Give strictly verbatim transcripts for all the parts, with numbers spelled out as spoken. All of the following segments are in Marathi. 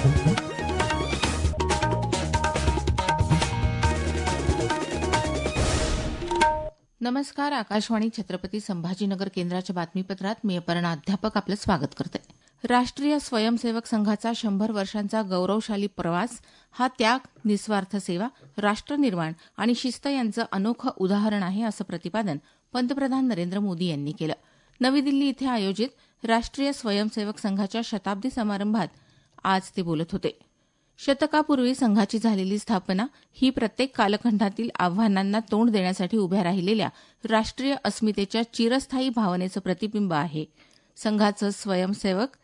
नमस्कार. आकाशवाणी छत्रपती संभाजीनगर केंद्राच्या बातमीपत्रात मी अपर्णा अध्यापक आपलं स्वागत करते. राष्ट्रीय स्वयंसेवक संघाचा शंभर वर्षांचा गौरवशाली प्रवास हा त्याग, निस्वार्थ सेवा, राष्ट्रनिर्माण आणि शिस्त यांचं अनोखं उदाहरण आहे, असं प्रतिपादन पंतप्रधान नरेंद्र मोदी यांनी केलं. नवी दिल्ली इथे आयोजित राष्ट्रीय स्वयंसेवक संघाच्या शताब्दी समारंभात आज ते बोलत होते. शतकापूर्वी संघाची झालेली स्थापना ही प्रत्येक कालखंडातील आव्हानांना तोंड देण्यासाठी उभ्या राहिलेल्या राष्ट्रीय अस्मितेच्या चिरस्थायी भावनेचं प्रतिबिंब आहे. संघाचं स्वयंसेवक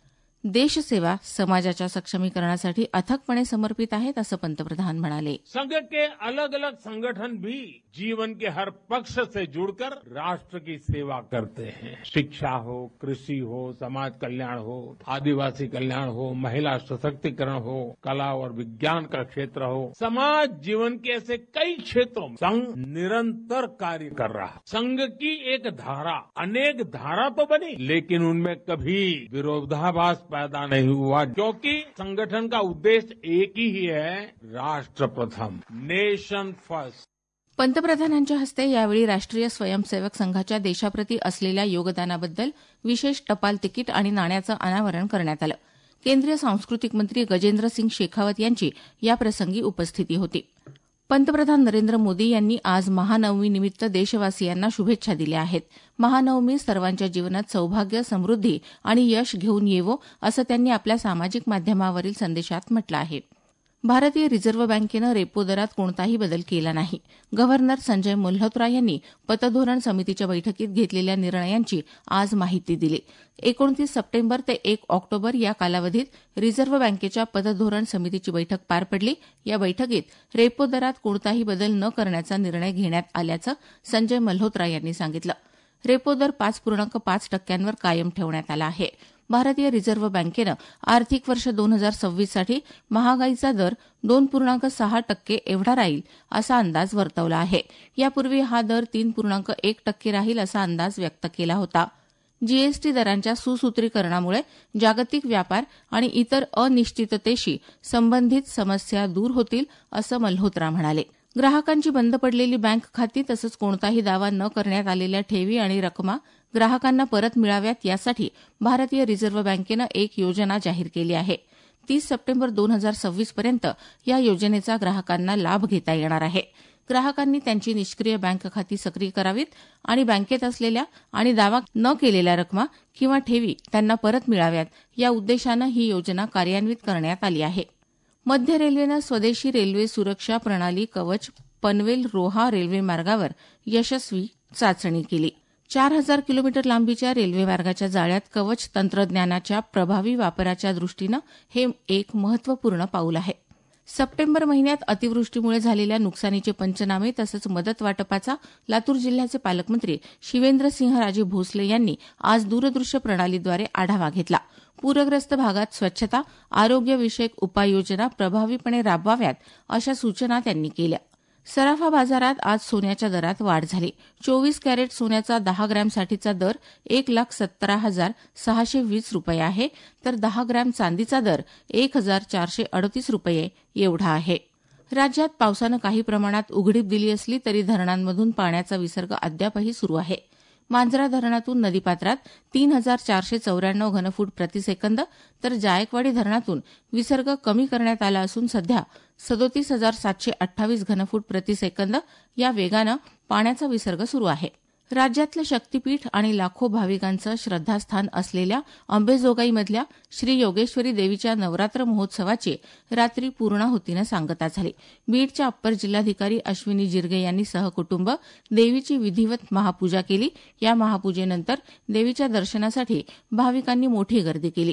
देशसेवा, समाजाच्या सक्षमीकरणासाठी अथकपणे समर्पित आहेत, असं पंतप्रधान म्हणाले. संघ के अलग अलग संगठन भी जीवन के हर पक्ष से जुड़कर राष्ट्र की सेवा करते हैं. शिक्षा हो, कृषि हो, समाज कल्याण हो, आदिवासी कल्याण हो, महिला सशक्तिकरण हो, कला और विज्ञान का क्षेत्र हो, समाज जीवन के ऐसे कई क्षेत्रों में संघ निरंतर कार्य कर रहा है. संघ की एक धारा, अनेक धारा तो बनी, लेकिन उनमें कभी विरोधाभास पैदा नहीं हुआ, क्योंकि संगठन का उद्देश्य एक ही है, राष्ट्र प्रथम, नेशन फर्स्ट. पंतप्रधानांच्या हस्ते यावेळी राष्ट्रीय स्वयंसेवक संघाच्या देशाप्रती असलेल्या योगदानाबद्दल विशेष टपाल तिकीट आणि नाण्याचं अनावरण करण्यात आलं. केंद्रीय सांस्कृतिक मंत्री गजेंद्र सिंग शेखावत यांची याप्रसंगी उपस्थिती होती. पंतप्रधान नरेंद्र मोदी यांनी आज महानवमीनिमित्त देशवासियांना शुभेच्छा दिल्या आहेत. महानवमी सर्वांच्या जीवनात सौभाग्य, समृद्धी आणि यश घेऊन येवो, असं त्यांनी आपल्या सामाजिक माध्यमावरील संदेशात म्हटलं आहे. भारतीय रिझर्व्ह बँकेनं रेपो दरात कोणताही बदल केला नाही. गव्हर्नर संजय मल्होत्रा यांनी पतधोरण समितीच्या बैठकीत घेतलेल्या निर्णयांची आज माहिती दिली. एकोणतीस सप्टेंबर ते एक ऑक्टोबर या कालावधीत रिझर्व्ह बँकेच्या पतधोरण समितीची बैठक पार पडली. या बैठकीत रेपो दरात कोणताही बदल न करण्याचा निर्णय घेण्यात आल्याचं संजय मल्होत्रा यांनी सांगितलं. रेपो दर पाच पूर्णांक पाच टक्क्यांवर कायम ठेवण्यात आला आहे. भारतीय रिझर्व्ह बँकेनं आर्थिक वर्ष दोन हजार सव्वीससाठी महागाईचा दर दोन पूर्णांक सहा टक्के एवढा राहील असा अंदाज वर्तवला आहे. यापूर्वी हा दर तीन पूर्णांक एक टक्के राहील असा अंदाज व्यक्त केला होता. जीएसटी दरांच्या सुसूत्रीकरणामुळे जागतिक व्यापार आणि इतर अनिश्चिततेशी संबंधित समस्या दूर होतील, असं मल्होत्रा म्हणाले. ग्राहकांची बंद पडलेली बँक खाती तसंच कोणताही दावा न करण्यात आलेल्या ठेवी आणि रकमा ग्राहकांना परत मिळाव्यात, यासाठी भारतीय रिझर्व्ह बँकेनं एक योजना जाहीर केली आहे. तीस सप्टेंबर दोन हजार सव्वीस पर्यंत या योजनेचा ग्राहकांना लाभ घेता येणार आहे. ग्राहकांनी त्यांची निष्क्रिय बँक खाती सक्रिय करावीत आणि बँकेत असलेल्या आणि दावा न केलेल्या रकमा किंवा ठेवी त्यांना परत मिळाव्यात, या उद्देशानं ही योजना कार्यान्वित करण्यात आली आहे. मध्य रेल्वेनं स्वदेशी रेल्वे सुरक्षा प्रणाली कवच पनवेल रोहा रेल्वे मार्गावर यशस्वी चाचणी केली. चार हजार किलोमीटर लांबीच्या रेल्वे मार्गाच्या जाळ्यात कवच तंत्रज्ञानाच्या प्रभावी वापराच्या दृष्टीनं हे एक महत्वपूर्ण पाऊल आहे. सप्टेंबर महिन्यात अतिवृष्टीमुळे झालेल्या नुकसानीचे पंचनामे तसंच मदत वाटपाचा लातूर जिल्ह्याचे पालकमंत्री शिवेंद्रसिंहराजे भोसले यांनी आज दूरदृश्य प्रणालीद्वारे आढावा घेतला. पूरग्रस्त भागात स्वच्छता, आरोग्यविषयक उपाययोजना प्रभावीपणे राबवाव्यात, अशा सूचना त्यांनी केल्या. सराफा बाजारात आज सोन्याच्या दरात वाढ झाली. चोवीस कॅरेट सोन्याचा दहा ग्रॅमसाठीचा दर एक लाख सतरा हजार सहाशे वीस रुपये आहे, तर दहा ग्रॅम चांदीचा दर एक हजार चारशे अडतीस रुपये एवढा आहे. राज्यात पावसानं काही प्रमाणात उघडीप दिली असली तरी धरणांमधून पाण्याचा विसर्ग अद्यापही सुरू आहे. मांजरा धरणातून नदीपात्रात तीन हजार चारशे चौऱ्याण्णव घनफूट प्रतिसेकंद, तर जायकवाडी धरणातून विसर्ग कमी करण्यात आला असून सध्या सदोतीस हजार सातशे अठ्ठावीस घनफूट प्रतिसेकंद या वेगानं पाण्याचा विसर्ग सुरू आहे. राज्यातलं शक्तीपीठ आणि लाखो भाविकांचं श्रद्धास्थान असलेल्या अंबेजोगाईमधल्या श्री योगेश्वरी देवीच्या नवरात्र महोत्सवाची रात्री पूर्णाहुतीनं सांगता झाली. बीडच्या अप्पर जिल्हाधिकारी अश्विनी जिरगे यांनी सहकुटुंब देवीची विधिवत महापूजा केली. या महापूजेनंतर देवीच्या दर्शनासाठी भाविकांनी मोठी गर्दी केली.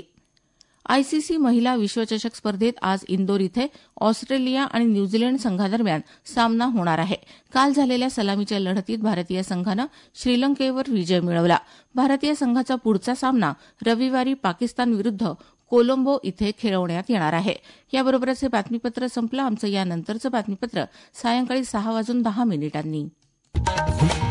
आयसीसी महिला विश्वचषक स्पर्धेत आज इंदोर इथे ऑस्ट्रेलिया आणि न्यूझीलंड संघादरम्यान सामना होणार आहे. काल झालेल्या सलामीच्या लढतीत भारतीय संघानं श्रीलंकेवर विजय मिळवला. भारतीय संघाचा पुढचा सामना रविवारी पाकिस्तानविरुद्ध कोलंबो इथे खेळवण्यात येणार आहे. याबरोबरच हे बातमीपत्र संपलं. आमचं यानंतरचं बातमीपत्र सायंकाळी सहा वाजून दहा मिनिटांनी.